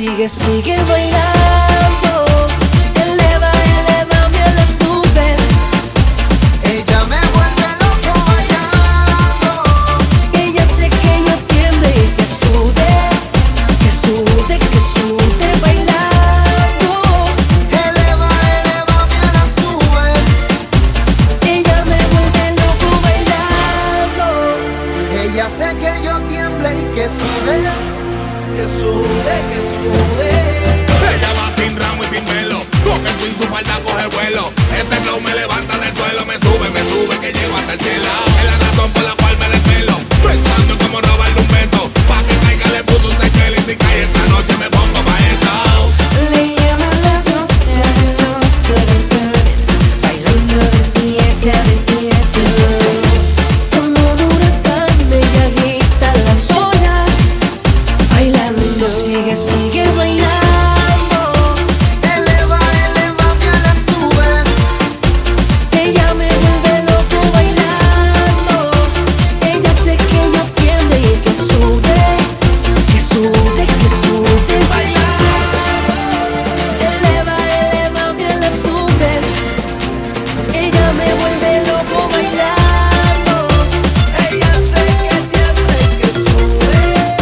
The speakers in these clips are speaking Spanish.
sigue bailando. Eleva, elevame a las nubes. Ella me vuelve loco bailando. Ella hace que yo tiemble y que sude, que sude, que sude bailando. Eleva, elevame a las nubes. Ella me vuelve loco bailando. Ella hace que yo tiemble y que sude, que sude, que sude. Ella va sin ramo y sin velo, con el swing su falda coge vuelo. Este flow me levanta del suelo, me sube, que llego hasta el cielo. Es la razón por la cual me desvelo, pensando en cómo robarle un beso. Pa' que caiga le puso un sequel y si cae esta noche me pongo pa' eso. Le llaman la diosa de los corazones, bailando de 7 a 17. Como un huracán ella agita las olas, bailando. Sigue bailando. Eleva, elevame a las nubes. Ella me vuelve loco bailando. Ella hace que yo tiemble y que sude, que sude, que sude bailando. Eleva, elevame a las nubes. Ella me vuelve loco bailando. Ella hace que tiemble, que sude,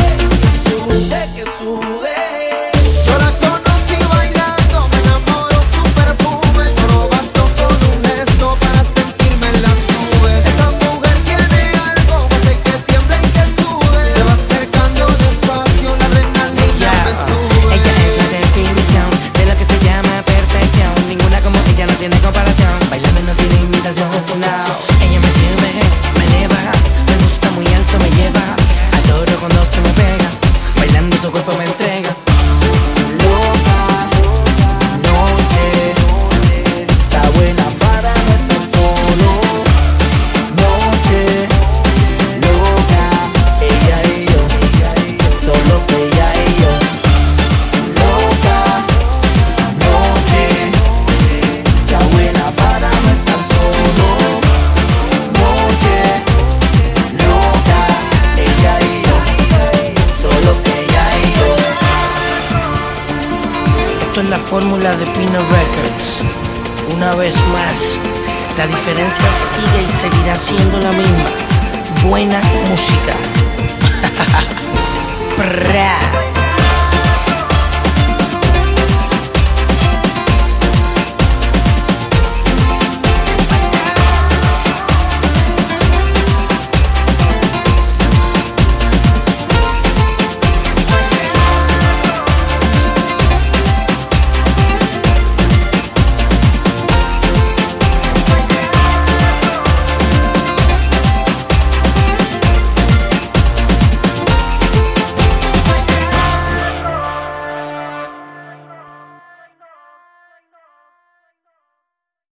que sude. Yo la conocí bailando, me enamoró su perfume. Solo bastó con un gesto para sentirme en las nubes. Esa mujer tiene algo, hace que tiemble y que sude. Se va acercando despacio, la adrenalina me sube. Ella es la definición de lo que se llama perfección. Ninguna como ella no tiene comparación. Bailando no tiene imitación, no. Ella me sube, me eleva, me gusta muy alto, me lleva. Adoro cuando se me pega, bailando su cuerpo me entrega. Loca noche, está buena para no estar solo. Noche loca, ella y yo, solo ella y yo. Loca noche, está buena para no estar solo. Noche loca, ella y yo, solo ella y yo. Esto es la fórmula de Pino Records. Una vez más, la diferencia sigue y seguirá siendo la misma. Buena música. Prrra.